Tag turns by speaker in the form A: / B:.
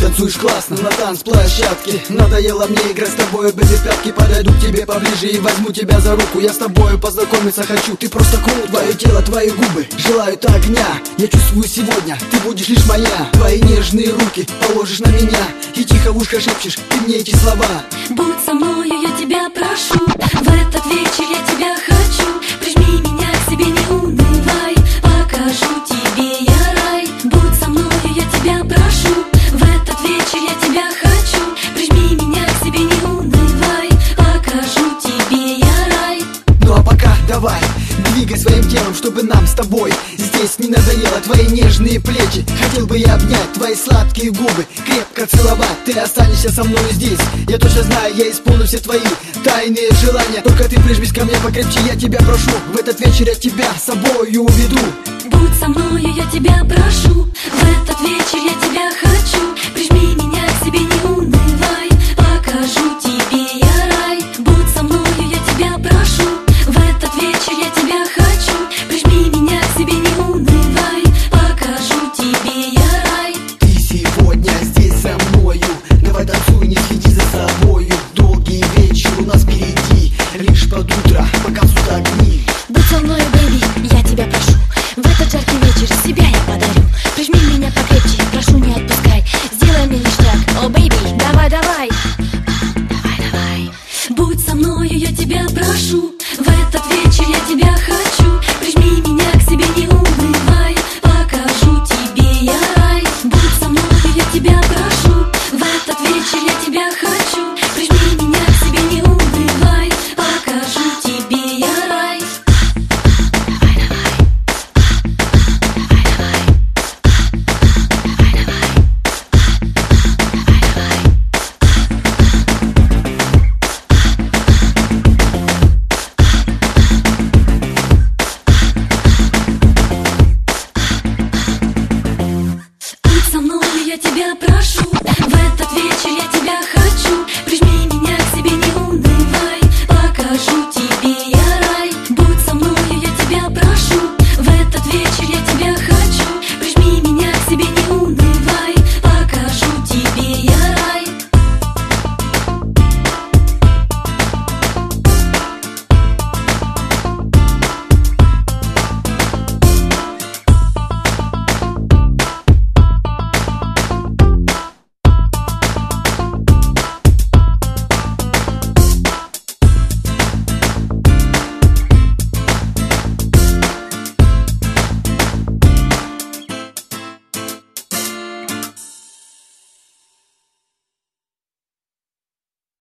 A: танцуешь классно на танцплощадке. Надоело мне играть с тобой, бэби, пятки. Подойду к тебе поближе и возьму тебя за руку. Я с тобой познакомиться хочу, ты просто крут. Твое тело, твои губы желают огня. Я чувствую сегодня, ты будешь лишь моя. Твои нежные руки положишь на меня и тихо в ушко шепчешь ты мне эти слова.
B: Будь со мною, я тебя прошу, в этот вечер я тебя хочу. Прижми меня к себе, не унывай, покажу тебе я рай. Будь со мною, я тебя прошу, в этот вечер я тебя хочу. Прижми меня к себе, не унывай, покажу тебе я рай.
A: Ну а пока давай, двигай своим телом, чтобы нам с тобой здесь не надоело твои нежные плечи. Хотел бы я обнять твои сладкие губы, крепко целовать, ты останешься со мной здесь. Я точно знаю, я исполню все твои тайные желания. Только ты прижмись ко мне покрепче, я тебя прошу. В этот вечер я тебя с собой уведу.
B: Будь со мною, я тебя прошу, в этот вечер я тебя хочу. Прижми меня к себе, не унывай, покажу тебе я рай. Будь со мною, я тебя прошу, в этот вечер я тебя хочу. Прижми меня к себе, не унывай, покажу тебе я рай.
A: Ты сегодня здесь со мною, давай танцуй, не следи за собою. Долгий вечер у нас впереди, лишь под утро покажут огни.
B: Будь со мною, бэйби, я тебя прошу, в этот жаркий вечер себя я подарю. Прижми меня покрепче, прошу, не отпускай, сделай мне ништяк, о, бэйби, давай, давай. Давай, давай. Будь со мною, я тебя прошу, в этот вечер я тебя хочу. Прижми меня к себе, не унывай, покажу тебе я рай. Будь со мною, я тебя прошу, в этот вечер я тебя хочу. Прижми меня к себе, не унывай, покажу тебе я рай. Будь со мною, я тебя прошу.